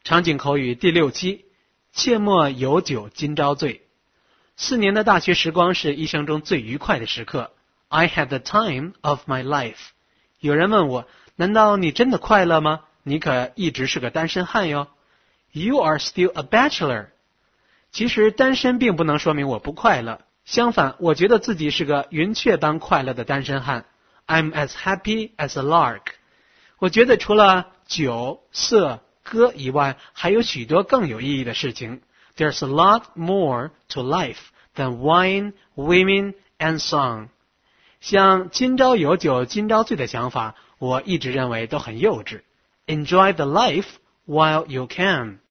场景口语第6期，切莫有酒今朝醉。4年的大学时光是一生中最愉快的时刻。I had the time of my life。 有人问我，难道你真的快乐吗？你可一直是个单身汉哟。 You are still a bachelor。 其实单身并不能说明我不快乐，相反，我觉得自己是个云雀般快乐的单身汉。 I'm as happy as a lark。 我觉得除了酒、色、歌以外，还有许多更有意义的事情。 There's a lot more to life than wine, women and song。 像今朝有酒今朝醉的想法，我一直认为都很幼稚。 Enjoy the life while you can。